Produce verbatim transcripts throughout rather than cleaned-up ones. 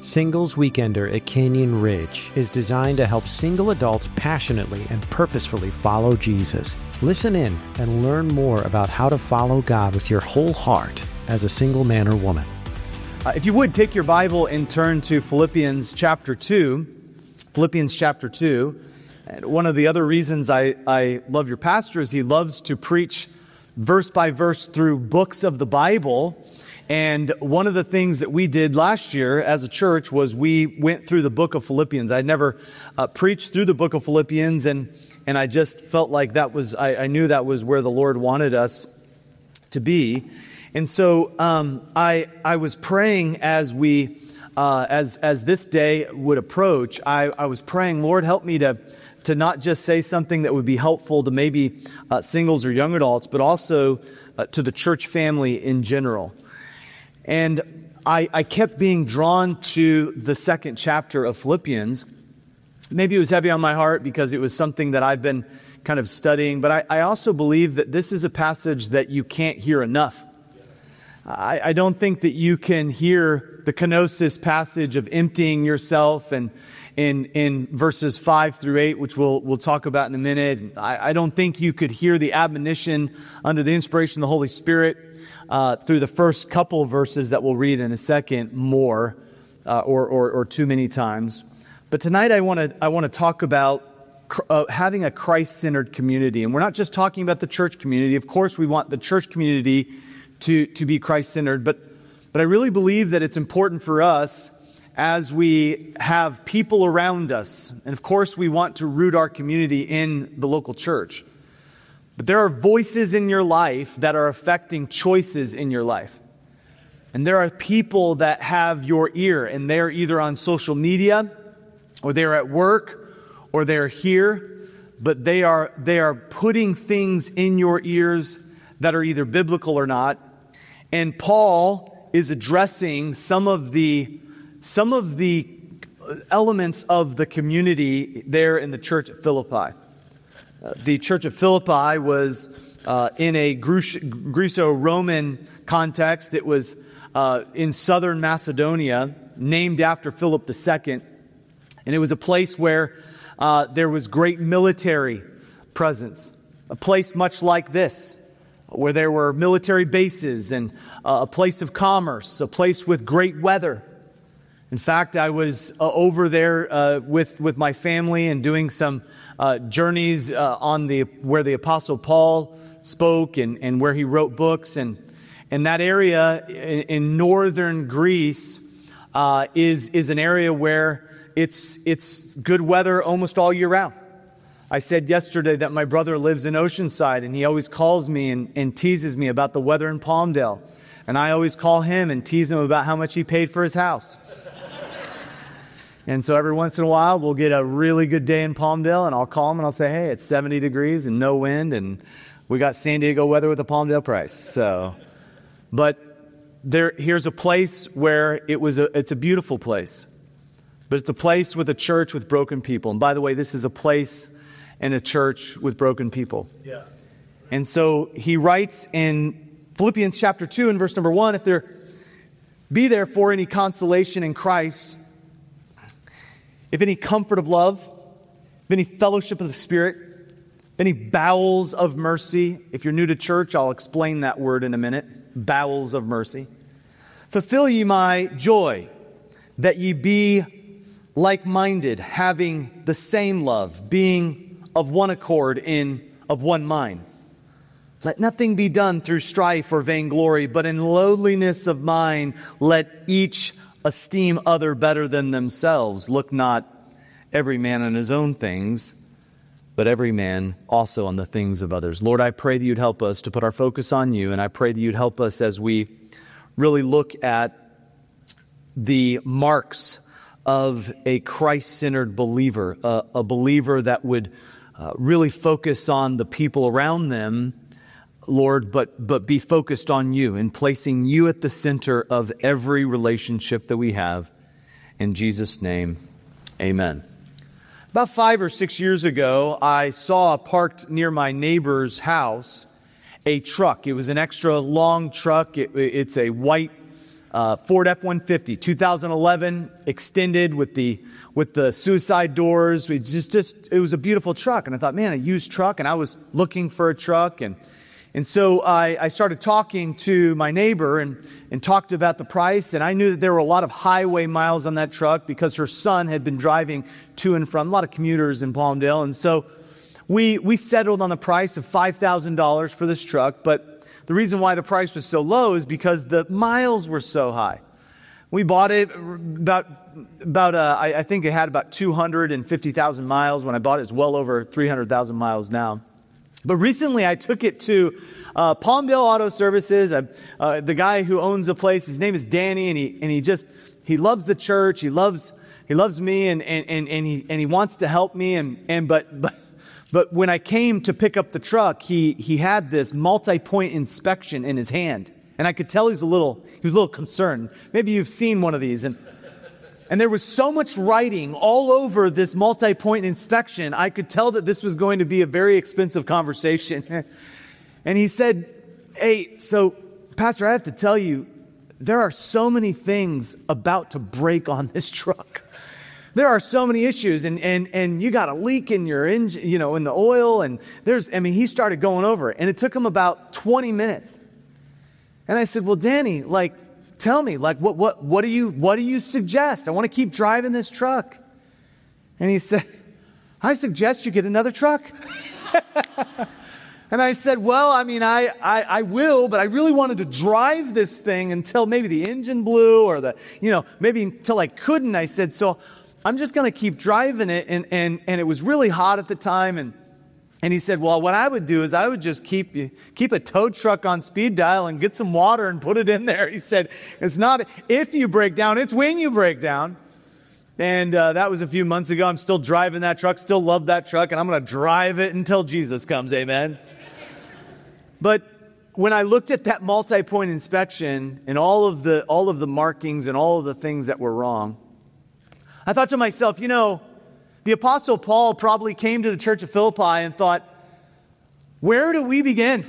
Singles Weekender at Canyon Ridge is designed to help single adults passionately and purposefully follow Jesus. Listen in and learn more about how to follow God with your whole heart as a single man or woman. Uh, if you would, take your Bible and turn to Philippians chapter two. Philippians chapter two. And one of the other reasons I, I love your pastor is he loves to preach verse by verse through books of the Bible. And one of the things that we did last year as a church was we went through the book of Philippians. I'd never uh, preached through the book of Philippians, and and I just felt like that was, I, I knew that was where the Lord wanted us to be. And so um, I I was praying as we, uh, as as this day would approach, I, I was praying, Lord, help me to to not just say something that would be helpful to maybe uh, singles or young adults, but also uh, to the church family in general. And I, I kept being drawn to the second chapter of Philippians. Maybe it was heavy on my heart because it was something that I've been kind of studying, but I, I also believe that this is a passage that you can't hear enough. I, I don't think that you can hear the kenosis passage of emptying yourself and in in verses five through eight, which we'll we'll talk about in a minute. I, I don't think you could hear the admonition under the inspiration of the Holy Spirit Uh, through the first couple of verses that we'll read in a second more, uh, or, or or too many times. But tonight I want to I want to talk about uh, having a Christ-centered community, and we're not just talking about the church community. Of course, we want the church community to to be Christ-centered, but but I really believe that it's important for us as we have people around us, and of course we want to root our community in the local church. But there are voices in your life that are affecting choices in your life. And there are people that have your ear, and they're either on social media, or they're at work, or they're here, but they are they are putting things in your ears that are either biblical or not. And Paul is addressing some of the some of the elements of the community there in the church at Philippi. Uh, the church of Philippi was uh, in a Greco-Roman context. It was uh, in southern Macedonia, named after Philip the Second. And it was a place where uh, there was great military presence. A place much like this, where there were military bases and uh, a place of commerce, a place with great weather. In fact, I was uh, over there uh, with with my family and doing some uh, journeys uh, on the where the Apostle Paul spoke and, and where he wrote books, and and that area in, in northern Greece uh, is is an area where it's it's good weather almost all year round. I said yesterday that my brother lives in Oceanside, and he always calls me and, and teases me about the weather in Palmdale, and I always call him and tease him about how much he paid for his house. And so every once in a while, we'll get a really good day in Palmdale, and I'll call him and I'll say, hey, it's seventy degrees and no wind, and we got San Diego weather with a Palmdale price. So, but there, here's a place where it was a, it's a beautiful place, but it's a place with a church with broken people. And by the way, this is a place and a church with broken people. Yeah. And so he writes in Philippians chapter two and verse number one, if there be therefore any consolation in Christ, if any comfort of love, if any fellowship of the Spirit, if any bowels of mercy. If you're new to church, I'll explain that word in a minute. Bowels of mercy. Fulfill ye my joy, that ye be like-minded, having the same love, being of one accord, in of one mind. Let nothing be done through strife or vainglory, but in lowliness of mind let each esteem other better than themselves. Look not every man on his own things, but every man also on the things of others. Lord, I pray that you'd help us to put our focus on you, and I pray that you'd help us as we really look at the marks of a Christ-centered believer, a, a believer that would uh, really focus on the people around them, Lord, but but be focused on you and placing you at the center of every relationship that we have. In Jesus' name, amen. About five or six years ago, I saw parked near my neighbor's house a truck. It was an extra long truck. It, it's a white uh, Ford F one fifty, two thousand eleven, extended with the with the suicide doors. We just, just it was a beautiful truck. And I thought, man, a used truck. And I was looking for a truck. And and so I, I started talking to my neighbor and, and talked about the price. And I knew that there were a lot of highway miles on that truck because her son had been driving to and from, a lot of commuters in Palmdale. And so we we settled on the price of five thousand dollars for this truck. But the reason why the price was so low is because the miles were so high. We bought it about, about uh, I, I think it had about two hundred fifty thousand miles. When I bought it, it's well over three hundred thousand miles now. But recently I took it to uh, Palmdale Auto Services. I, uh, the guy who owns the place, his name is Danny, and he and he just, he loves the church. He loves he loves me, and and, and, and he and he wants to help me. And, and but but But when I came to pick up the truck, he he had this multi-point inspection in his hand. And I could tell he was a little he was a little concerned. Maybe you've seen one of these. And and there was so much writing all over this multi-point inspection, I could tell that this was going to be a very expensive conversation. And he said, "Hey, so Pastor, I have to tell you, there are so many things about to break on this truck. There are so many issues, and and and you got a leak in your engine, you know, in the oil, and there's, I mean, he started going over it, and it took him about twenty minutes. And I said, well, Danny, like, tell me, like, what what what do you what do you suggest? I want to keep driving this truck. And he said, I suggest you get another truck. And I said, well, I mean, I, I, I will, but I really wanted to drive this thing until maybe the engine blew or the, you know, maybe until I couldn't. I said, so I'm just going to keep driving it. And, and, and it was really hot at the time. And, and he said, well, what I would do is I would just keep keep a tow truck on speed dial and get some water and put it in there. He said, it's not if you break down, it's when you break down. And uh, that was a few months ago. I'm still driving that truck, still love that truck, and I'm going to drive it until Jesus comes, amen? But when I looked at that multi-point inspection and all of the all of the markings and all of the things that were wrong, I thought to myself, you know, the Apostle Paul probably came to the church of Philippi and thought, where do we begin?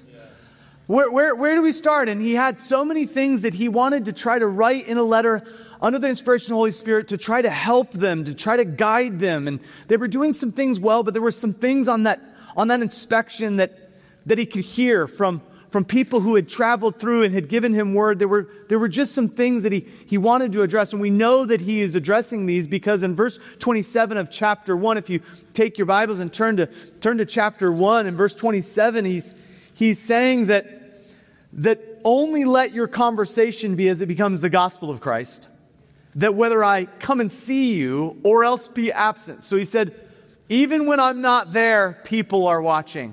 Where, where, where do we start? And he had so many things that he wanted to try to write in a letter under the inspiration of the Holy Spirit to try to help them, to try to guide them. And they were doing some things well, but there were some things on that on that inspection that that he could hear from, from people who had traveled through and had given him word. There were, there were just some things that he, he wanted to address. And we know that he is addressing these because in verse twenty-seven of chapter one, if you take your Bibles and turn to, turn to chapter one, in verse twenty-seven, he's, he's saying that, that only let your conversation be as it becomes the gospel of Christ. That whether I come and see you or else be absent. So he said, even when I'm not there, people are watching.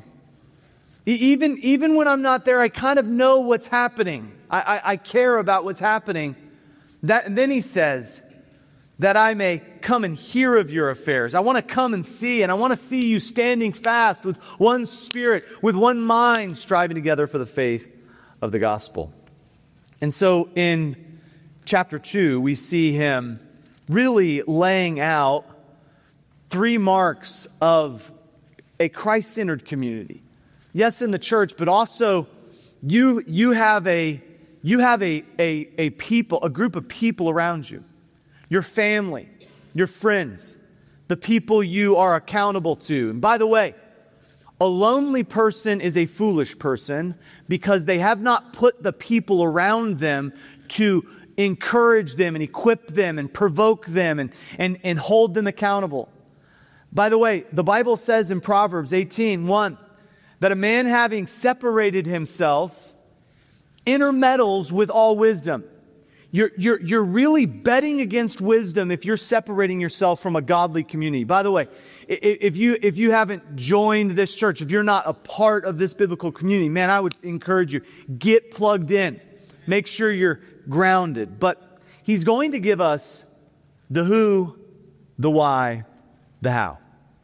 Even, even when I'm not there, I kind of know what's happening. I, I, I care about what's happening. That, and then he says, that I may come and hear of your affairs. I want to come and see, and I want to see you standing fast with one spirit, with one mind, striving together for the faith of the gospel. And so in chapter two, we see him really laying out three marks of a Christ-centered community. Yes, in the church, but also you you have a you have a, a a people, a group of people around you. Your family, your friends, the people you are accountable to. And by the way, a lonely person is a foolish person because they have not put the people around them to encourage them and equip them and provoke them and, and, and hold them accountable. By the way, the Bible says in Proverbs eighteen one, that a man having separated himself intermeddles with all wisdom. You're, you're, you're really betting against wisdom if you're separating yourself from a godly community. By the way, if you, if you haven't joined this church, if you're not a part of this biblical community, man, I would encourage you, get plugged in. Make sure you're grounded. But he's going to give us the who, the why, the how.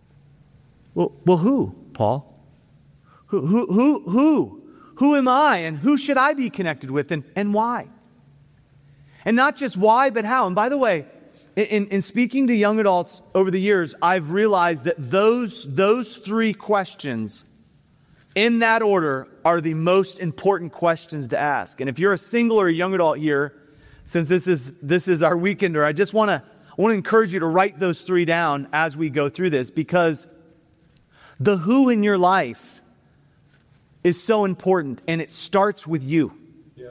Well, well who, Paul? Who, who, who, who, who am I and who should I be connected with and, and why? And not just why, but how. And by the way, in, in speaking to young adults over the years, I've realized that those, those three questions in that order are the most important questions to ask. And if you're a single or a young adult here, since this is this is our weekender, I just want to I want to encourage you to write those three down as we go through this, because the who in your life is so important, and it starts with you. Yeah.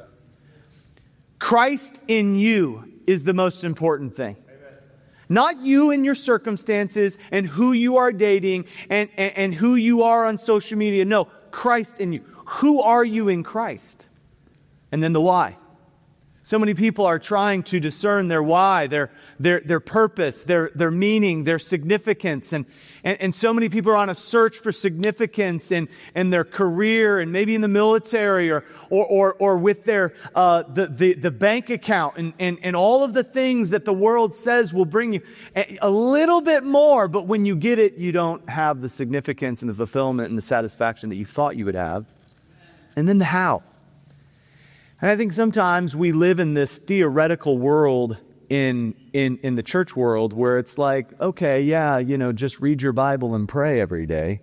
Christ in you is the most important thing. Amen. Not you and your circumstances and who you are dating and, and, and who you are on social media. No, Christ in you. Who are you in Christ? And then the why. So many people are trying to discern their why, their their their purpose, their their meaning, their significance. And, and, and so many people are on a search for significance in, in their career and maybe in the military or or or, or with their uh, the, the, the bank account and, and, and all of the things that the world says will bring you a, a little bit more. But when you get it, you don't have the significance and the fulfillment and the satisfaction that you thought you would have. And then the how. And I think sometimes we live in this theoretical world in, in, in the church world where it's like, okay, yeah, you know, just read your Bible and pray every day.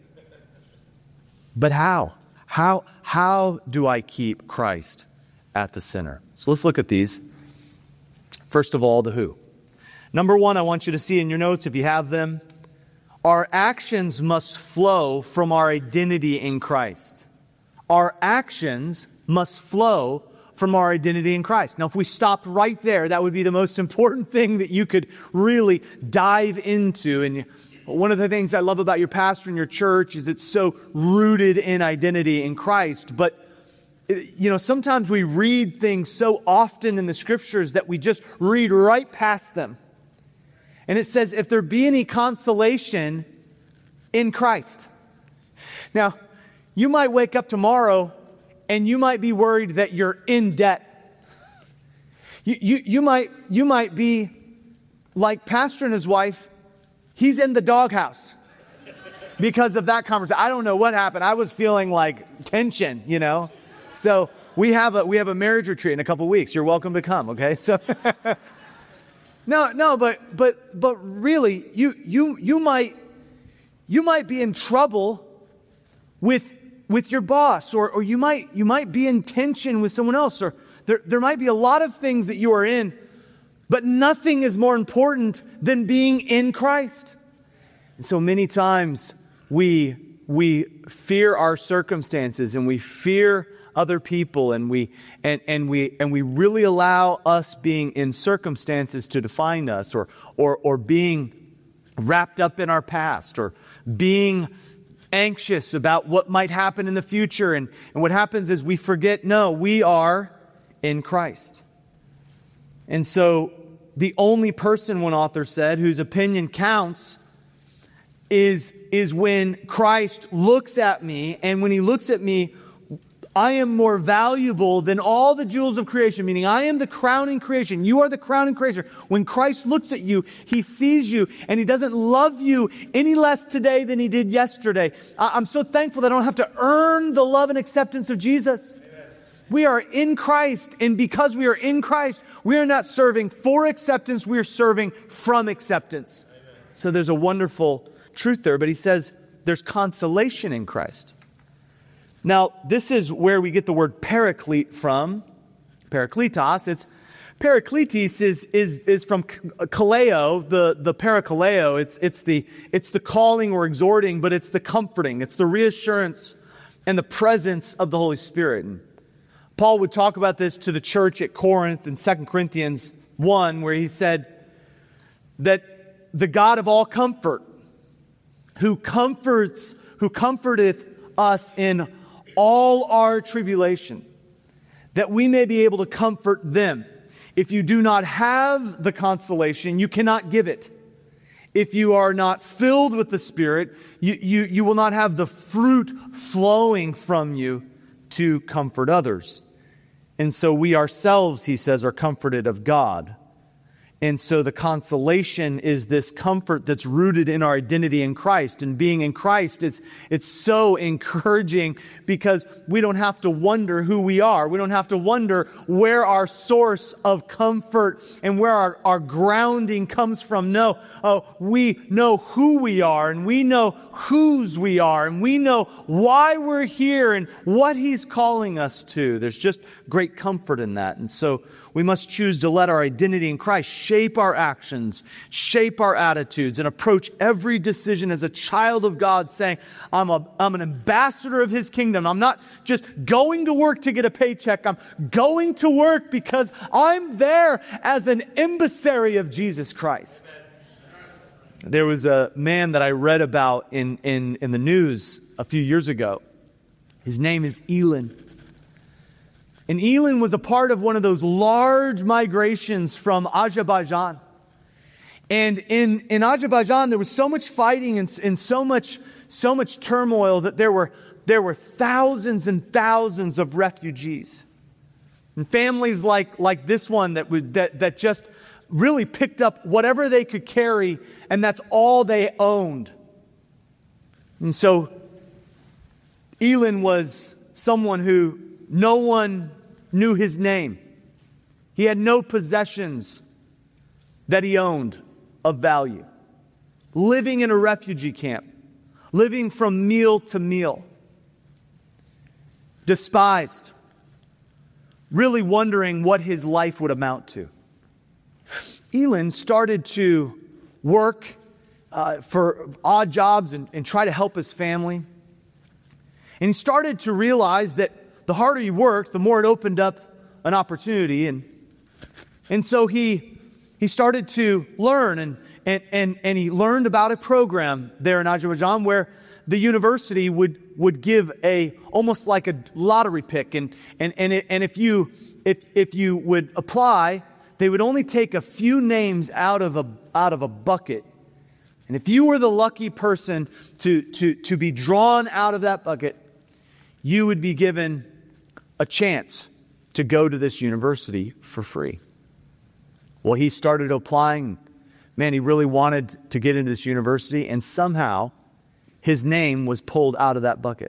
But how? How, how do I keep Christ at the center? So let's look at these. First of all, the who. Number one, I want you to see in your notes, if you have them, our actions must flow from our identity in Christ. Our actions must flow from our identity in Christ. Now, if we stopped right there, that would be the most important thing that you could really dive into. And one of the things I love about your pastor and your church is it's so rooted in identity in Christ. But, you know, sometimes we read things so often in the scriptures that we just read right past them. And it says, if there be any consolation in Christ. Now, you might wake up tomorrow and you might be worried that you're in debt. You, you, you, might, you might be like Pastor and his wife. He's in the doghouse because of that conversation. I don't know what happened. I was feeling like tension, you know. So we have a we have a marriage retreat in a couple weeks. You're welcome to come. Okay. So no, no, but but but really, you you you might you might be in trouble with. with your boss, or, or you might you might be in tension with someone else, or there, there might be a lot of things that you are in, but nothing is more important than being in Christ. And so many times we we fear our circumstances and we fear other people, and we and, and we and we really allow us being in circumstances to define us, or or or being wrapped up in our past, or being anxious about what might happen in the future. And, and what happens is we forget, no, we are in Christ. And so the only person, one author said, whose opinion counts is, is when Christ looks at me, and when he looks at me, I am more valuable than all the jewels of creation, meaning I am the crown in creation. You are the crown in creation. When Christ looks at you, he sees you, and he doesn't love you any less today than he did yesterday. I'm so thankful that I don't have to earn the love and acceptance of Jesus. Amen. We are in Christ, and because we are in Christ, we are not serving for acceptance, we are serving from acceptance. Amen. So there's a wonderful truth there, but he says there's consolation in Christ. Now, this is where we get the word paraclete from, parakletos. It's parakletes is is is from kaleo, the the parakaleo. It's it's the it's the calling or exhorting, but it's the comforting, it's the reassurance and the presence of the Holy Spirit. And Paul would talk about this to the church at Corinth in Second Corinthians one, where he said that the God of all comfort, who comforts, who comforteth us in all our tribulation, that we may be able to comfort them. If you do not have the consolation, you cannot give it. If you are not filled with the Spirit, you, you, you will not have the fruit flowing from you to comfort others. And so we ourselves, he says, are comforted of God. And so the consolation is this comfort that's rooted in our identity in Christ. And being in Christ, it's, it's so encouraging because we don't have to wonder who we are. We don't have to wonder where our source of comfort and where our, our grounding comes from. No, uh, we know who we are, and we know whose we are, and we know why we're here and what he's calling us to. There's just great comfort in that. And so We must choose to let our identity in Christ shape our actions, shape our attitudes, and approach every decision as a child of God, saying, I'm, a, I'm an ambassador of His kingdom. I'm not just going to work to get a paycheck. I'm going to work because I'm there as an emissary of Jesus Christ. There was a man that I read about in, in, in the news a few years ago. His name is Elin. And Elin was a part of one of those large migrations from Azerbaijan. And in, in Azerbaijan, there was so much fighting and, and so much so much turmoil that there were, there were thousands and thousands of refugees. And families like, like this one that, would, that, that just really picked up whatever they could carry, and that's all they owned. And so Elin was someone who no one knew his name. He had no possessions that he owned of value. Living in a refugee camp. Living from meal to meal. Despised. Really wondering what his life would amount to. Elin started to work uh, for odd jobs and, and try to help his family. And he started to realize that the harder he worked, the more it opened up an opportunity. And, and so he, he started to learn, and, and, and, and he learned about a program there in Azerbaijan where the university would, would give a, almost like a lottery pick. And, and, and, it, and if you, if, if you would apply, they would only take a few names out of a, out of a bucket. And if you were the lucky person to, to, to be drawn out of that bucket, you would be given a chance to go to this university for free. Well, he started applying. Man, he really wanted to get into this university, and somehow his name was pulled out of that bucket.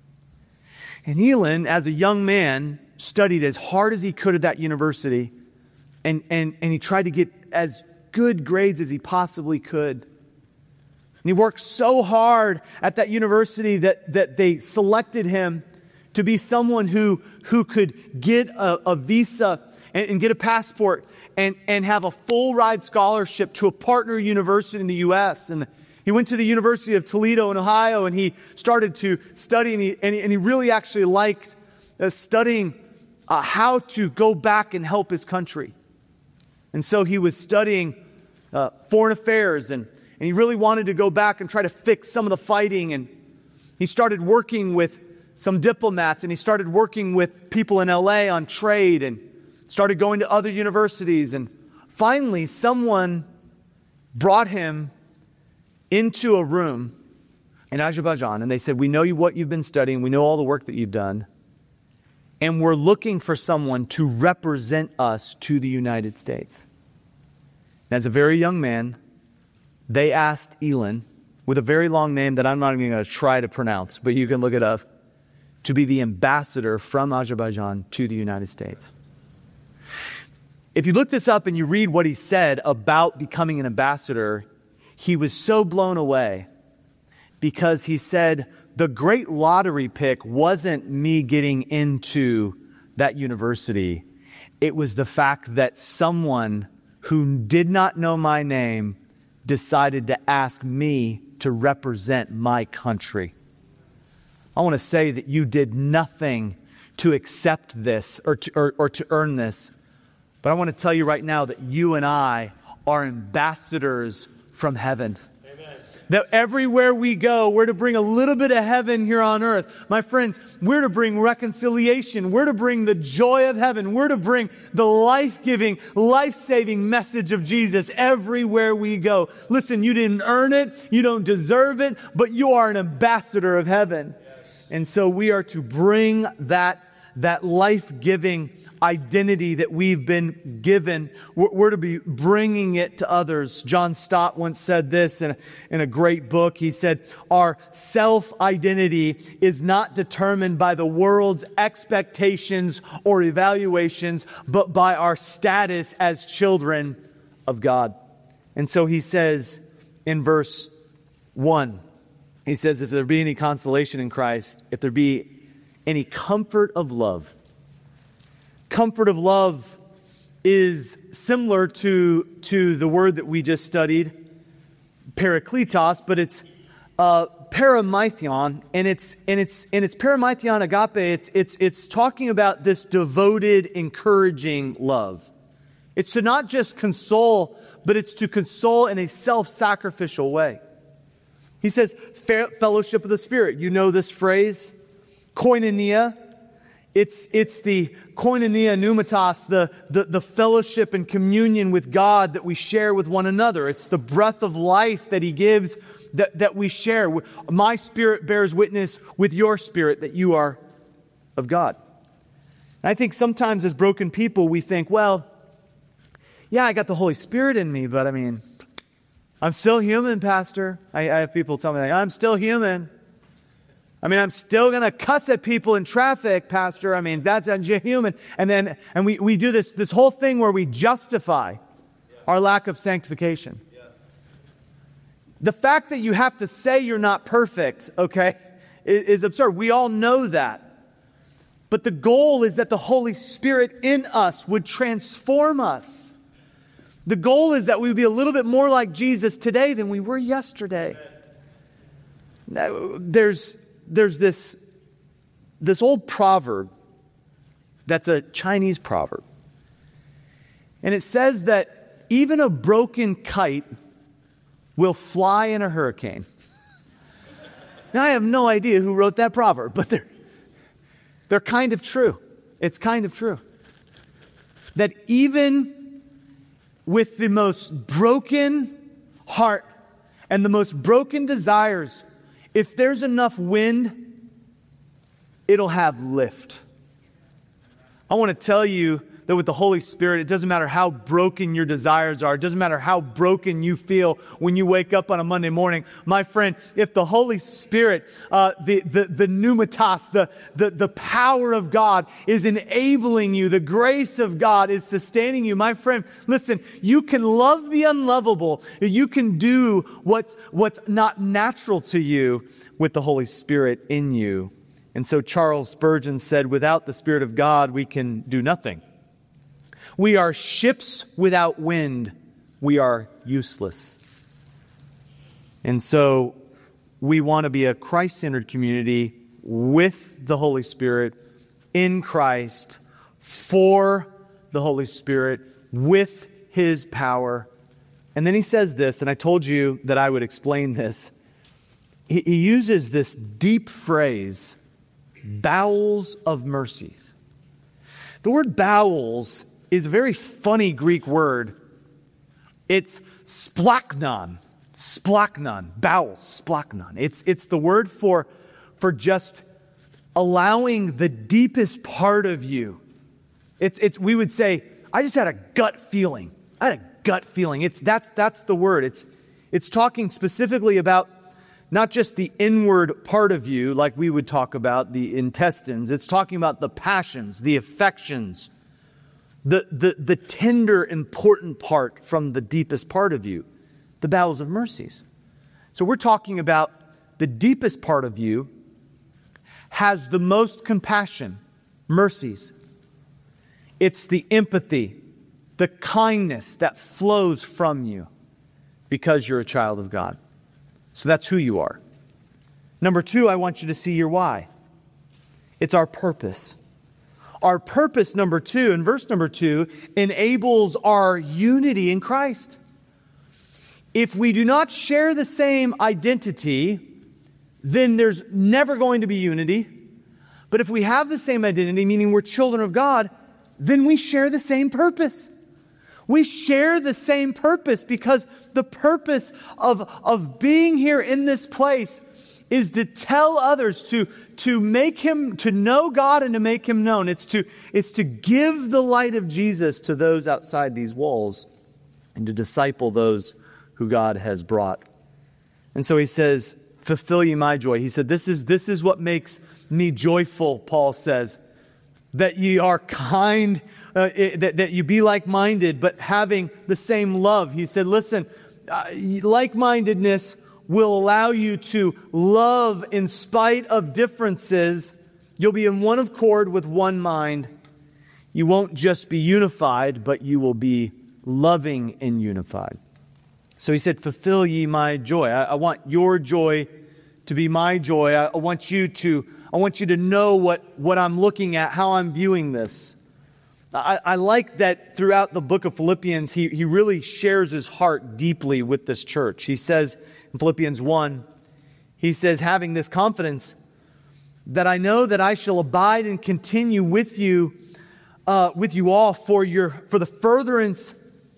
And Elin, as a young man, studied as hard as he could at that university, and, and, and he tried to get as good grades as he possibly could. And he worked so hard at that university that, that they selected him to be someone who, who could get a, a visa and, and get a passport and, and have a full ride scholarship to a partner university in the U S. And he went to the University of Toledo in Ohio, and he started to study, and he, and he, and he really actually liked uh, studying uh, how to go back and help his country. And so he was studying uh, foreign affairs, and, and he really wanted to go back and try to fix some of the fighting. And he started working with some diplomats, and he started working with people in L A on trade, and started going to other universities. And finally, someone brought him into a room in Azerbaijan, and they said, we know you, what you've been studying, we know all the work that you've done, and we're looking for someone to represent us to the United States. And as a very young man, they asked Elin, with a very long name that I'm not even going to try to pronounce, but you can look it up, to be the ambassador from Azerbaijan to the United States. If you look this up and you read what he said about becoming an ambassador, he was so blown away because he said, the great lottery pick wasn't me getting into that university. It was the fact that someone who did not know my name decided to ask me to represent my country. I want to say that you did nothing to accept this or to, or, or to earn this. But I want to tell you right now that you and I are ambassadors from heaven. Amen. That everywhere we go, we're to bring a little bit of heaven here on earth. My friends, we're to bring reconciliation. We're to bring the joy of heaven. We're to bring the life-giving, life-saving message of Jesus everywhere we go. Listen, you didn't earn it. You don't deserve it, but you are an ambassador of heaven. And so we are to bring that, that life-giving identity that we've been given. We're, we're to be bringing it to others. John Stott once said this in a, in a great book. He said, our self-identity is not determined by the world's expectations or evaluations, but by our status as children of God. And so he says in verse one, he says, if there be any consolation in Christ, if there be any comfort of love. Comfort of love is similar to, to the word that we just studied, parakletos, but it's uh, paramythion, and it's and it's and it's paramythion agape. It's it's it's talking about this devoted, encouraging love. It's to not just console, but it's to console in a self-sacrificial way. He says, fellowship of the Spirit. You know this phrase, koinonia. It's it's the koinonia pneumatos, the, the, the fellowship and communion with God that we share with one another. It's the breath of life that He gives that, that we share. My spirit bears witness with your spirit that you are of God. And I think sometimes as broken people, we think, well, yeah, I got the Holy Spirit in me, but I mean, I'm still human, Pastor. I, I have people tell me, like, I'm still human. I mean, I'm still going to cuss at people in traffic, Pastor. I mean, that's human. And then, and we, we do this, this whole thing where we justify yeah. our lack of sanctification. Yeah. The fact that you have to say you're not perfect, okay, is, is absurd. We all know that. But the goal is that the Holy Spirit in us would transform us. The goal is that we would be a little bit more like Jesus today than we were yesterday. Now, there's there's this, this old proverb that's a Chinese proverb. And it says that even a broken kite will fly in a hurricane. Now, I have no idea who wrote that proverb, but they're, they're kind of true. It's kind of true. That even with the most broken heart and the most broken desires, if there's enough wind, it'll have lift. I want to tell you that with the Holy Spirit, it doesn't matter how broken your desires are. It doesn't matter how broken you feel when you wake up on a Monday morning. My friend, if the Holy Spirit, uh, the, the, the pneumatos, the, the, the power of God is enabling you, the grace of God is sustaining you, my friend, listen, you can love the unlovable. You can do what's, what's not natural to you with the Holy Spirit in you. And so Charles Spurgeon said, without the Spirit of God, we can do nothing. We are ships without wind. We are useless. And so we want to be a Christ-centered community with the Holy Spirit, in Christ, for the Holy Spirit, with His power. And then he says this, and I told you that I would explain this. He, he uses this deep phrase, bowels of mercies. The word bowels is a very funny Greek word. It's splachnon. Splachnon. Bowels. Splachnon. It's, it's the word for, for just allowing the deepest part of you. It's, it's, we would say, I just had a gut feeling. I had a gut feeling. It's, that's, that's the word. It's, it's talking specifically about not just the inward part of you, like we would talk about the intestines. It's talking about the passions, the affections, the, the, the tender, important part from the deepest part of you, the bowels of mercies. So we're talking about the deepest part of you has the most compassion, mercies. It's the empathy, the kindness that flows from you because you're a child of God. So that's who you are. Number two, I want you to see your why. It's our purpose. Our purpose, number two, in verse number two, enables our unity in Christ. If we do not share the same identity, then there's never going to be unity. But if we have the same identity, meaning we're children of God, then we share the same purpose. We share the same purpose because the purpose of, of being here in this place is to tell others, to, to make Him, to know God and to make Him known. It's to, it's to give the light of Jesus to those outside these walls and to disciple those who God has brought. And so he says, fulfill ye my joy. He said, this is, this is what makes me joyful, Paul says, that ye are kind, uh, that, that you be like-minded, but having the same love. He said, listen, uh, like-mindedness will allow you to love in spite of differences. You'll be in one accord with one mind. You won't just be unified, but you will be loving and unified. So he said, fulfill ye my joy. I, I want your joy to be my joy. I, I want you to, I want you to know what, what I'm looking at, how I'm viewing this. I, I like that throughout the book of Philippians, he, he really shares his heart deeply with this church. He says in Philippians one, he says, having this confidence that I know that I shall abide and continue with you, uh, with you all for your, for the furtherance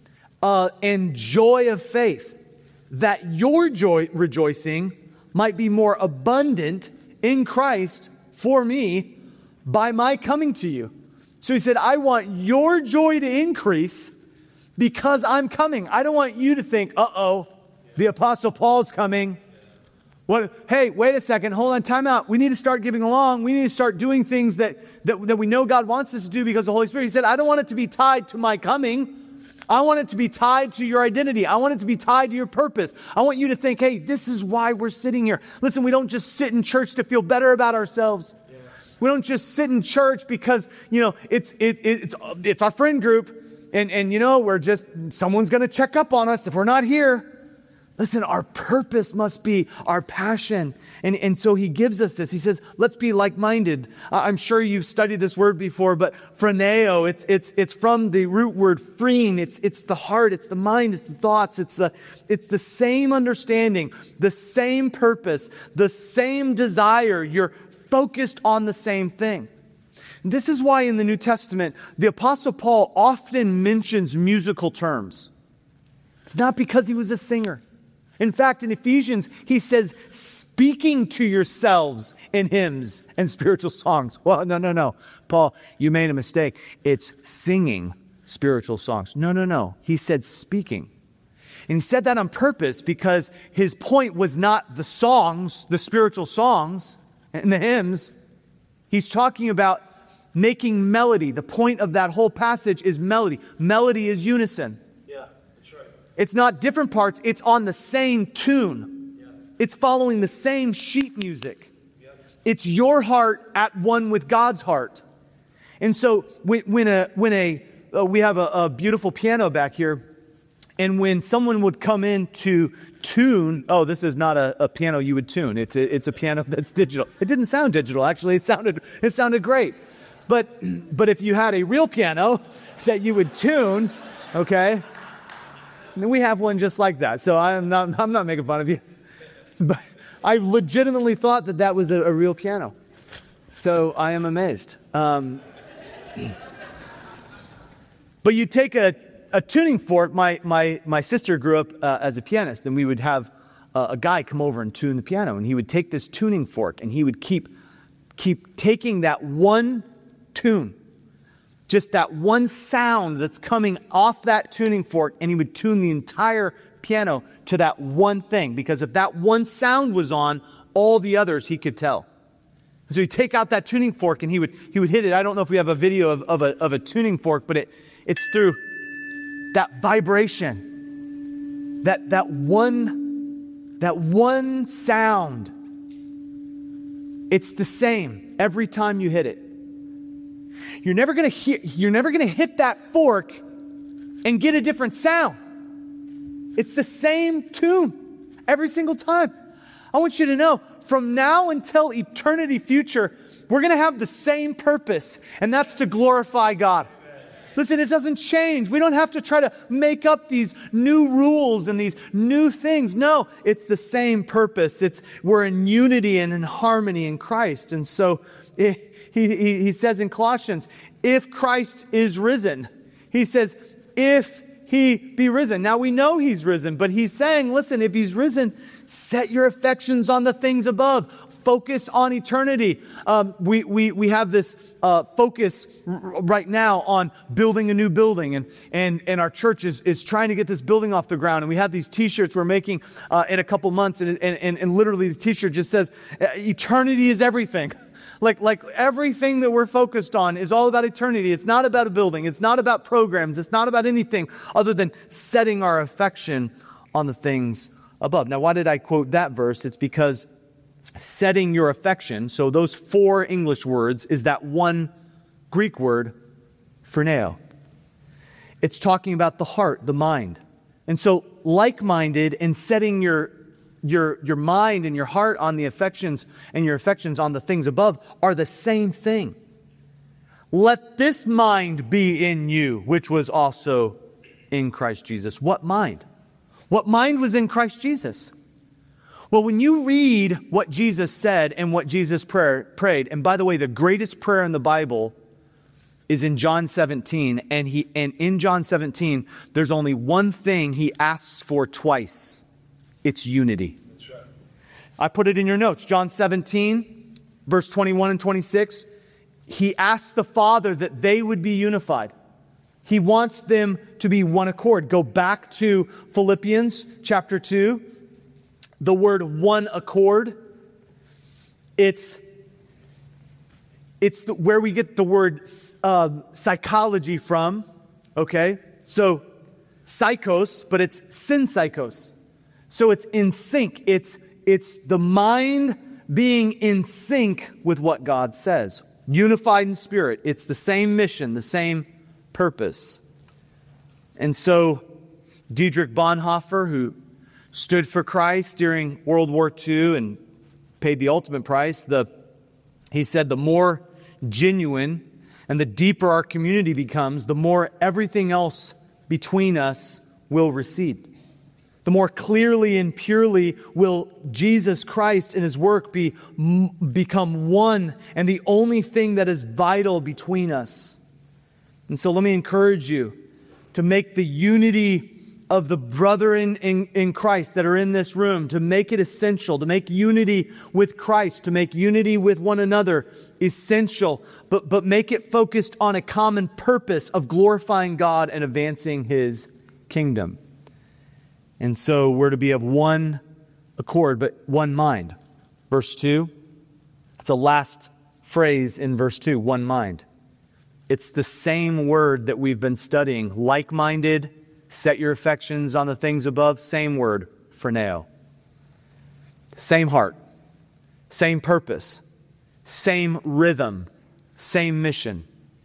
uh, and joy of faith, that your joy rejoicing might be more abundant in Christ for me by my coming to you. So he said, I want your joy to increase because I'm coming. I don't want you to think, uh-oh, the Apostle Paul's coming. What? Hey, wait a second. Hold on. Time out. We need to start giving along. We need to start doing things that, that, that we know God wants us to do because of the Holy Spirit. He said, I don't want it to be tied to my coming. I want it to be tied to your identity. I want it to be tied to your purpose. I want you to think, hey, this is why we're sitting here. Listen, we don't just sit in church to feel better about ourselves. Yeah. We don't just sit in church because, you know, it's it, it, it's it's our friend group. And, and you know, we're just, someone's going to check up on us if we're not here. Listen, our purpose must be our passion. And, and so he gives us this. He says, let's be like-minded. Uh, I'm sure you've studied this word before, but phroneo, it's, it's, it's from the root word phrene. It's, it's the heart, it's the mind, it's the thoughts. It's the, it's the same understanding, the same purpose, the same desire. You're focused on the same thing. And this is why in the New Testament, the Apostle Paul often mentions musical terms. It's not because he was a singer. In fact, in Ephesians, he says, speaking to yourselves in hymns and spiritual songs. Well, no, no, no. Paul, you made a mistake. It's singing spiritual songs. No, no, no. He said speaking. And he said that on purpose because his point was not the songs, the spiritual songs and the hymns. He's talking about making melody. The point of that whole passage is melody. Melody is unison. It's not different parts. It's on the same tune. Yeah. It's following the same sheet music. Yeah. It's your heart at one with God's heart. And so when, when a when a uh, we have a, a beautiful piano back here, and when someone would come in to tune, oh, this is not a, a piano you would tune. It's a, it's a piano that's digital. It didn't sound digital, actually. It sounded it sounded great. But but if you had a real piano that you would tune, okay. We have one just like that, so I'm not, I'm not making fun of you. But I legitimately thought that that was a, a real piano. So I am amazed. Um, but you take a, a tuning fork. My, my, my sister grew up uh, as a pianist, and we would have uh, a guy come over and tune the piano. And he would take this tuning fork, and he would keep, keep taking that one tune. Just that one sound that's coming off that tuning fork, and he would tune the entire piano to that one thing. Because if that one sound was on, all the others he could tell. So he'd take out that tuning fork and he would he would hit it. I don't know if we have a video of, of, a, of a tuning fork, but it it's through that vibration, that that one, that one sound. It's the same every time you hit it. You're never going to hear, you're never going to hit that fork and get a different sound. It's the same tune every single time. I want you to know, from now until eternity future, we're going to have the same purpose, and that's to glorify God. Listen, it doesn't change. We don't have to try to make up these new rules and these new things. No, it's the same purpose. It's we're in unity and in harmony in Christ. And so it, He, he, he says in Colossians, if Christ is risen, he says, if he be risen. Now we know he's risen, but he's saying, listen, if he's risen, set your affections on the things above. Focus on eternity. Um, we, we, we have this uh, focus r- right now on building a new building, and, and, and our church is, is trying to get this building off the ground. And we have these t-shirts we're making uh, in a couple months, and, and, and literally the t-shirt just says, eternity is everything. Like, like everything that we're focused on is all about eternity. It's not about a building. It's not about programs. It's not about anything other than setting our affection on the things above. Now, why did I quote that verse? It's because setting your affection, so those four English words, is that one Greek word, phroneo. It's talking about the heart, the mind. And so like-minded and setting your, your, your mind and your heart on the affections and your affections on the things above are the same thing. Let this mind be in you, which was also in Christ Jesus. What mind? What mind was in Christ Jesus? Well, when you read what Jesus said and what Jesus pray, prayed, and by the way, the greatest prayer in the Bible is in John seventeen, and he and in John seventeen, there's only one thing he asks for twice. It's unity. That's right. I put it in your notes. John seventeen, verse twenty-one and twenty-six. He asks the Father that they would be unified. He wants them to be one accord. Go back to Philippians chapter two. The word one accord, it's, it's the, where we get the word uh, psychology from, okay? So, psychos, but it's synpsychos. So it's in sync. It's, it's the mind being in sync with what God says. Unified in spirit. It's the same mission, the same purpose. And so, Dietrich Bonhoeffer, who stood for Christ during World War Two and paid the ultimate price, the, he said, the more genuine and the deeper our community becomes, the more everything else between us will recede. The more clearly and purely will Jesus Christ and His work be m- become one and the only thing that is vital between us. And so let me encourage you to make the unity of the brethren in, in Christ that are in this room, to make it essential, to make unity with Christ, to make unity with one another essential, but, but make it focused on a common purpose of glorifying God and advancing His kingdom. And so we're to be of one accord, but one mind. Verse two, it's the last phrase in verse two, one mind. It's the same word that we've been studying, like-minded. Set your affections on the things above. Same word, phroneo. Same heart. Same purpose. Same rhythm. Same mission.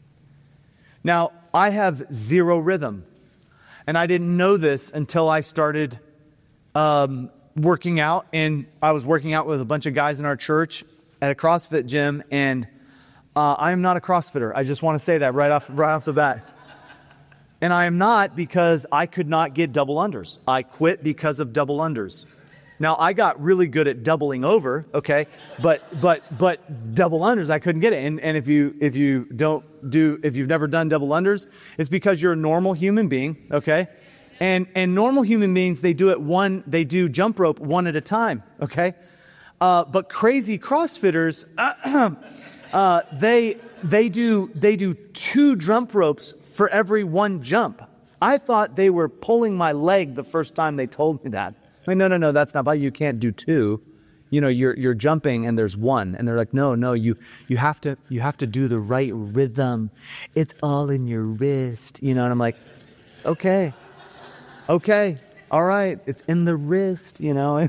Now, I have zero rhythm. And I didn't know this until I started um, working out. And I was working out with a bunch of guys in our church at a CrossFit gym. And uh, I am not a CrossFitter. I just want to say that right off, right off the bat. And I am not because I could not get double unders. I quit because of double unders. Now, I got really good at doubling over, okay? But but but double unders, I couldn't get it. And and if you if you don't do if you've never done double unders, it's because you're a normal human being, okay? And and normal human beings, they do it one, they do jump rope one at a time, okay? Uh, but crazy CrossFitters, uh, uh, they they do they do two jump ropes for every one jump. I thought they were pulling my leg the first time they told me that. Like, no, no, no, that's not about you. You can't do two. You know, you're you're jumping and there's one. And they're like, no, no, you you have to you have to do the right rhythm. It's all in your wrist. You know, and I'm like, okay. Okay. All right. It's in the wrist, you know.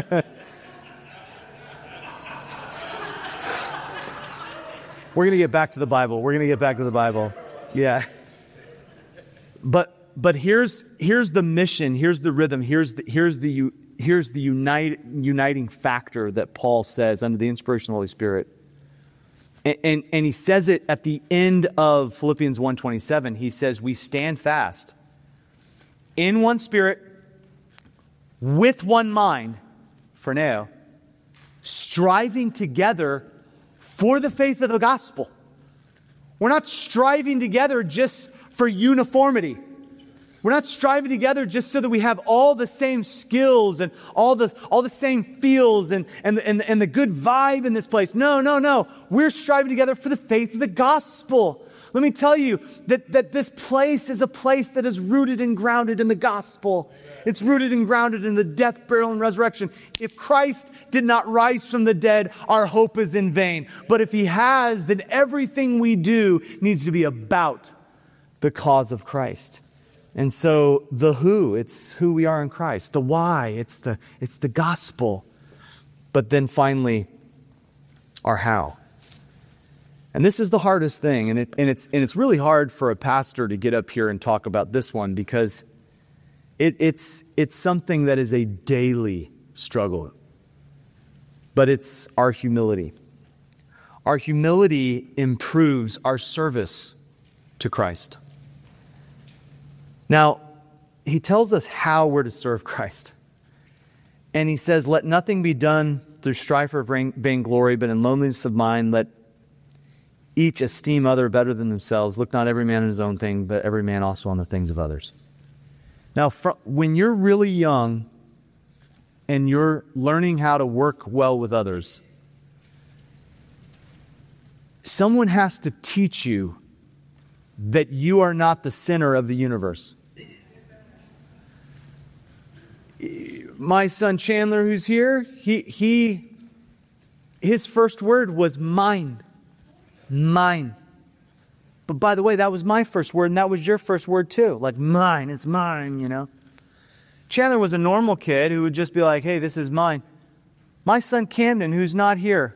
We're going to get back to the Bible. We're going to get back to the Bible. Yeah. But but here's here's the mission, here's the rhythm, here's the here's the here's the unite, uniting factor that Paul says under the inspiration of the Holy Spirit. And, and and he says it at the end of Philippians one twenty-seven. He says, we stand fast in one spirit, with one mind, phroneo, striving together for the faith of the gospel. We're not striving together just for uniformity. We're not striving together just so that we have all the same skills and all the all the same feels and, and, and, and the good vibe in this place. No, no, no. We're striving together for the faith of the gospel. Let me tell you that, that this place is a place that is rooted and grounded in the gospel. It's rooted and grounded in the death, burial, and resurrection. If Christ did not rise from the dead, our hope is in vain. But if He has, then everything we do needs to be about the cause of Christ. And so the who, it's who we are in Christ. The why, it's the it's the gospel. But then finally, our how. And this is the hardest thing, and, it, and, it's, and it's really hard for a pastor to get up here and talk about this one because it, it's, it's something that is a daily struggle. But it's our humility. Our humility improves our service to Christ. Now, he tells us how we're to serve Christ. And he says, let nothing be done through strife or vainglory, but in loneliness of mind, let each esteem other better than themselves. Look not every man on his own thing, but every man also on the things of others. Now, fr- when you're really young and you're learning how to work well with others, someone has to teach you that you are not the center of the universe. My son Chandler, who's here, he he his first word was mine. Mine. But by the way, that was my first word, and that was your first word too. Like mine, it's mine, you know. Chandler was a normal kid who would just be like, hey, this is mine. My son Camden, who's not here,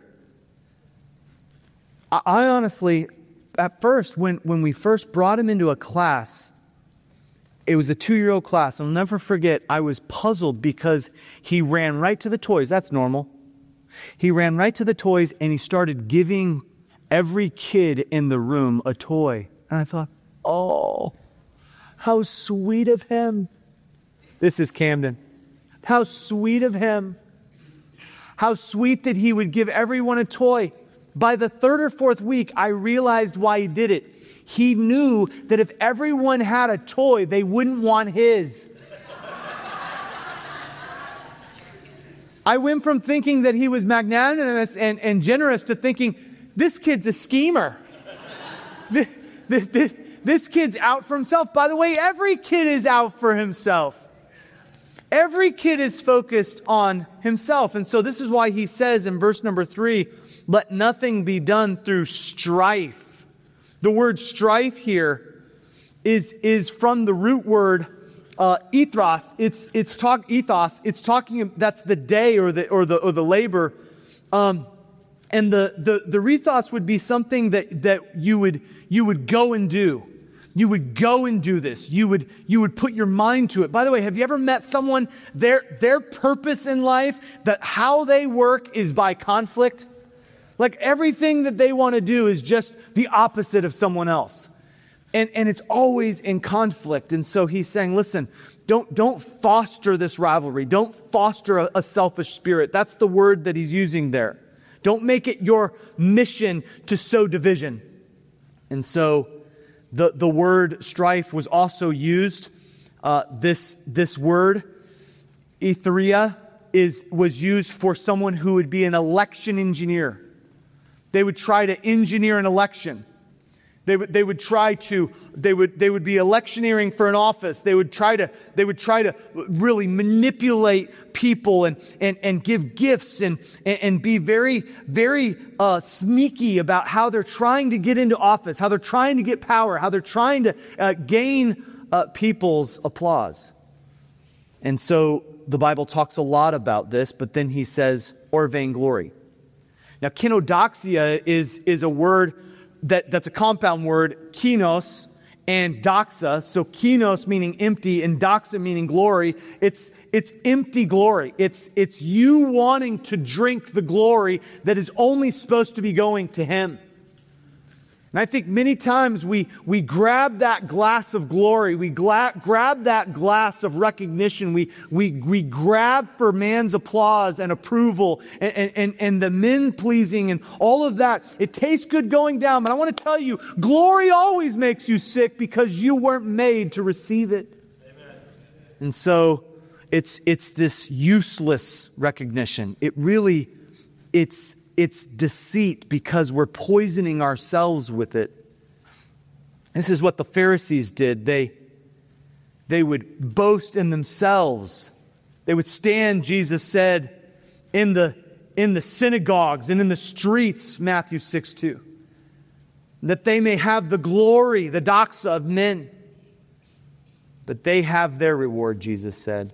I, I honestly, at first, when, when we first brought him into a class, it was a two-year-old class. I'll never forget, I was puzzled because he ran right to the toys. That's normal. He ran right to the toys and he started giving every kid in the room a toy. And I thought, oh, how sweet of him. This is Camden. How sweet of him. How sweet that he would give everyone a toy. By the third or fourth week, I realized why he did it. He knew that if everyone had a toy, they wouldn't want his. I went from thinking that he was magnanimous and, and generous to thinking, this kid's a schemer. this, this, this, this kid's out for himself. By the way, every kid is out for himself. Every kid is focused on himself. And so this is why he says in verse number three, let nothing be done through strife. The word strife here is, is from the root word uh, ethos. It's it's talk ethos. It's talking. That's the day or the or the or the labor. Um, and the the the rethos would be something that that you would you would go and do. You would go and do this. You would you would put your mind to it. By the way, have you ever met someone, their their purpose in life, that how they work is by conflict? Like everything that they want to do is just the opposite of someone else. And and it's always in conflict. And so he's saying, listen, don't don't foster this rivalry. Don't foster a, a selfish spirit. That's the word that he's using there. Don't make it your mission to sow division. And so the, the word strife was also used. Uh, this, this word, ethria, is, was used for someone who would be an election engineer. They would try to engineer an election. They would, they would try to, they would, they would be electioneering for an office. They would try to, they would try to really manipulate people and, and, and give gifts and, and, and be very, very uh, sneaky about how they're trying to get into office, how they're trying to get power, how they're trying to uh, gain uh, people's applause. And so the Bible talks a lot about this, but then he says, or vainglory. Now, kenodoxia is, is a word That, that's a compound word, kinos and doxa. So kinos meaning empty and doxa meaning glory. It's, it's empty glory. It's, it's you wanting to drink the glory that is only supposed to be going to Him. And I think many times we, we grab that glass of glory, we gla- grab that glass of recognition, we, we, we grab for man's applause and approval and, and, and the men-pleasing and all of that. It tastes good going down, but I want to tell you, glory always makes you sick because you weren't made to receive it. Amen. And so it's, it's this useless recognition. It really, it's It's deceit because we're poisoning ourselves with it. This is what the Pharisees did. They, they would boast in themselves. They would stand, Jesus said, in the, in the synagogues and in the streets, Matthew six two, that they may have the glory, the doxa of men. But they have their reward, Jesus said.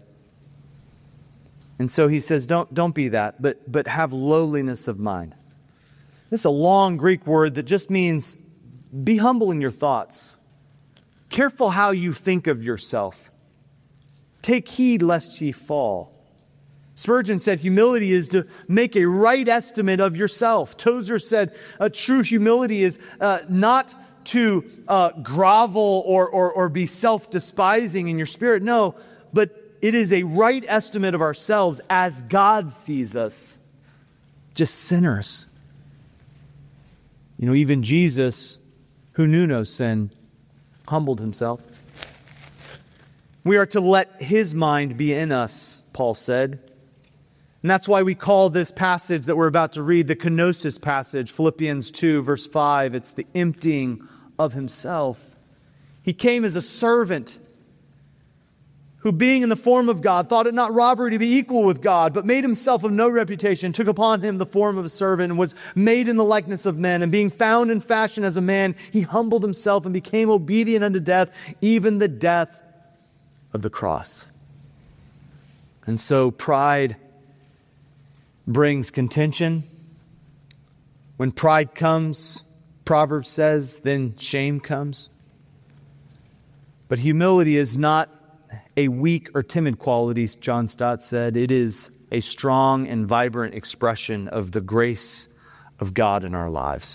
And so he says, don't, don't be that, but, but have lowliness of mind. This is a long Greek word that just means be humble in your thoughts. Careful how you think of yourself. Take heed lest ye fall. Spurgeon said humility is to make a right estimate of yourself. Tozer said a true humility is uh, not to uh, grovel or, or, or be self-despising in your spirit. No, but it is a right estimate of ourselves as God sees us. Just sinners. You know, even Jesus, who knew no sin, humbled himself. We are to let his mind be in us, Paul said. And that's why we call this passage that we're about to read the kenosis passage, Philippians two, verse five. It's the emptying of himself. He came as a servant who, being in the form of God, thought it not robbery to be equal with God, but made himself of no reputation, took upon him the form of a servant, and was made in the likeness of men. And being found in fashion as a man, he humbled himself and became obedient unto death, even the death of the cross. And so pride brings contention. When pride comes, Proverbs says, then shame comes. But humility is not a weak or timid quality, John Stott said. It is a strong and vibrant expression of the grace of God in our lives.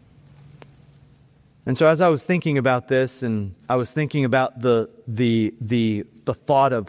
And so as I was thinking about this, and I was thinking about the the the the thought of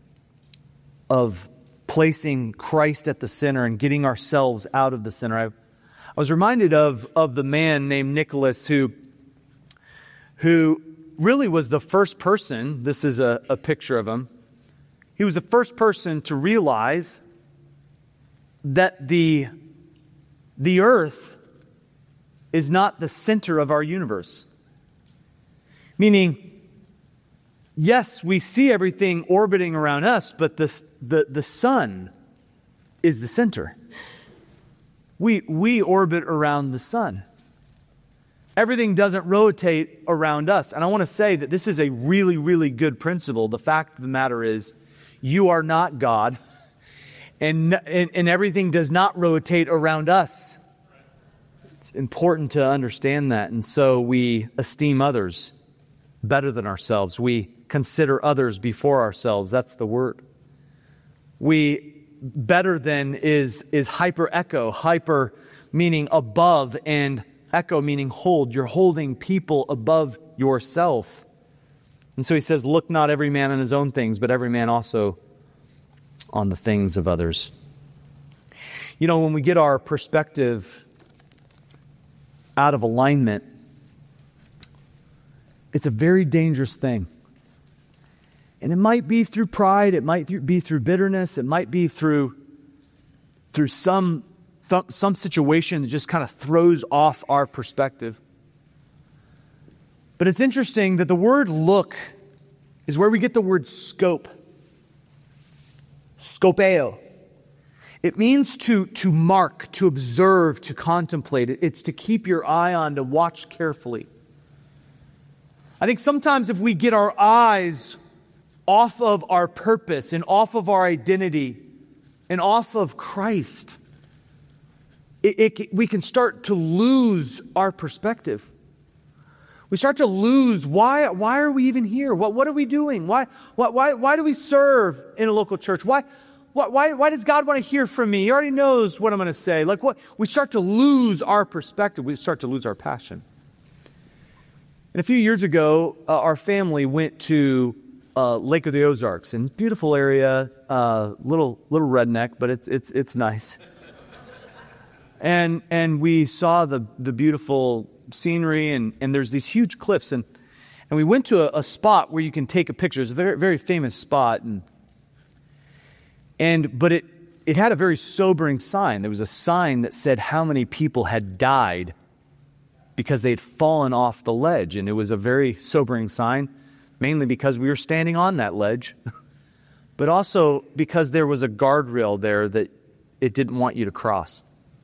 of placing Christ at the center and getting ourselves out of the center, I, I was reminded of of the man named Nicholas who who really was the first person. This is a, a picture of him. He was the first person to realize that the the earth is not the center of our universe. Meaning, yes, we see everything orbiting around us, but the the, the sun is the center. We we orbit around the sun. Everything doesn't rotate around us. And I want to say that this is a really, really good principle. The fact of the matter is, you are not God, and, and, and everything does not rotate around us. It's important to understand that. And so we esteem others better than ourselves. We consider others before ourselves. That's the word. We, better than is, is hyper echo. Hyper meaning above, and echo meaning hold. You're holding people above yourself. And so he says, look not every man on his own things, but every man also on the things of others. You know, when we get our perspective out of alignment, it's a very dangerous thing. And it might be through pride, it might be through bitterness, it might be through, through some, th- some situation that just kind of throws off our perspective. But it's interesting that the word look is where we get the word scope. Scopeo. It means to, to mark, to observe, to contemplate. It's to keep your eye on, to watch carefully. I think sometimes if we get our eyes off of our purpose and off of our identity and off of Christ, it, it, we can start to lose our perspective. We start to lose, why, why are we even here? What, what are we doing? Why, why, why, why do we serve in a local church? Why, why, why does God want to hear from me? He already knows what I'm going to say. Like what? We start to lose our perspective. We start to lose our passion. And a few years ago, uh, our family went to uh, Lake of the Ozarks, and beautiful area, uh, little little redneck, but it's it's it's nice. And and we saw the the beautiful scenery, and, and there's these huge cliffs, and and we went to a, a spot where you can take a picture. It's a very very famous spot, and and but it it had a very sobering sign. There was a sign that said how many people had died because they had fallen off the ledge, and it was a very sobering sign, mainly because we were standing on that ledge, but also because there was a guardrail there that it didn't want you to cross.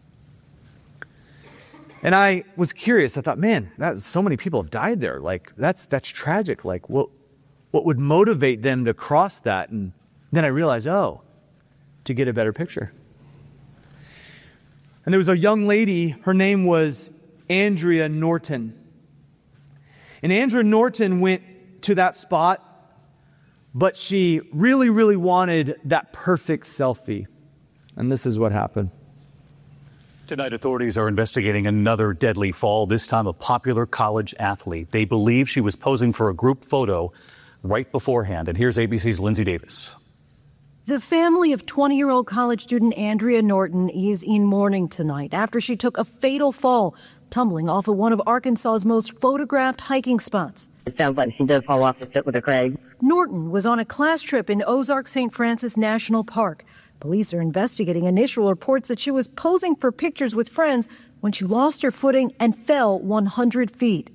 And I was curious. I thought, man, that, so many people have died there. Like, that's that's tragic. Like, what what would motivate them to cross that? And then I realized, oh, to get a better picture. And there was a young lady, her name was Andrea Norton. And Andrea Norton went to that spot, but she really, really wanted that perfect selfie. And this is what happened. Tonight, authorities are investigating another deadly fall, this time a popular college athlete. They believe she was posing for a group photo right beforehand. And here's A B C's Lindsay Davis. The family of twenty-year-old college student Andrea Norton is in mourning tonight after she took a fatal fall, tumbling off of one of Arkansas's most photographed hiking spots. It sounds like she did fall off the foot with a crag. Norton was on a class trip in Ozark Saint Francis National Park. Police are investigating initial reports that she was posing for pictures with friends when she lost her footing and fell one hundred feet.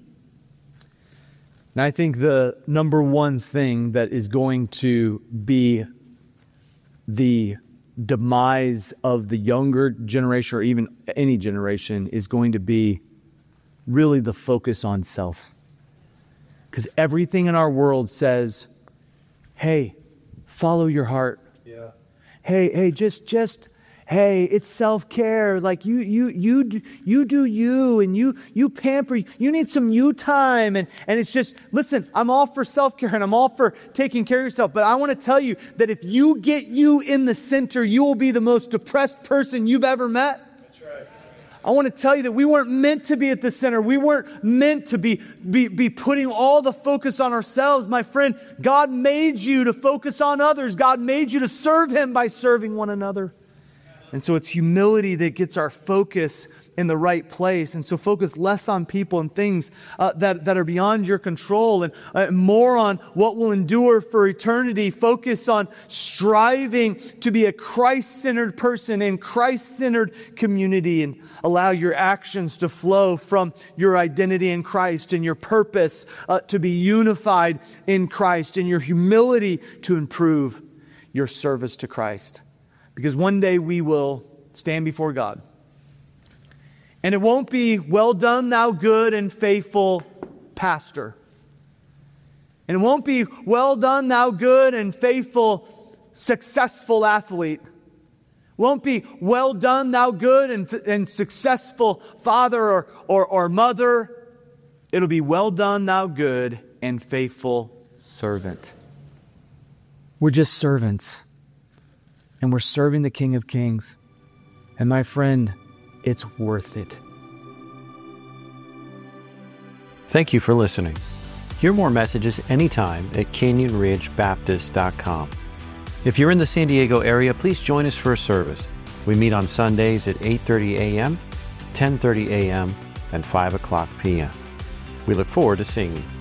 And I think the number one thing that is going to be the demise of the younger generation, or even any generation, is going to be really the focus on self. Because everything in our world says, hey, follow your heart. Yeah. Hey, hey, just, just, hey, it's self-care. Like you, you, you, do, you do you, and you, you pamper. You need some you time, and and it's just, listen. I'm all for self-care, and I'm all for taking care of yourself. But I want to tell you that if you get you in the center, you will be the most depressed person you've ever met. I want to tell you that we weren't meant to be at the center. We weren't meant to be, be, be putting all the focus on ourselves. My friend, God made you to focus on others. God made you to serve Him by serving one another. And so it's humility that gets our focus in the right place. And so focus less on people and things uh, that, that are beyond your control, and uh, more on what will endure for eternity. Focus on striving to be a Christ-centered person in Christ-centered community, and allow your actions to flow from your identity in Christ and your purpose uh, to be unified in Christ, and your humility to improve your service to Christ. Because one day we will stand before God. And it won't be, well done, thou good and faithful pastor. And it won't be, well done, thou good and faithful successful athlete. It won't be, well done, thou good and, and successful father or, or, or mother. It'll be, well done, thou good and faithful servant. We're just servants. And we're serving the King of Kings. And my friend, it's worth it. Thank you for listening. Hear more messages anytime at canyon ridge baptist dot com. If you're in the San Diego area, please join us for a service. We meet on Sundays at eight thirty a.m., ten thirty a.m., and five o'clock p.m. We look forward to seeing you.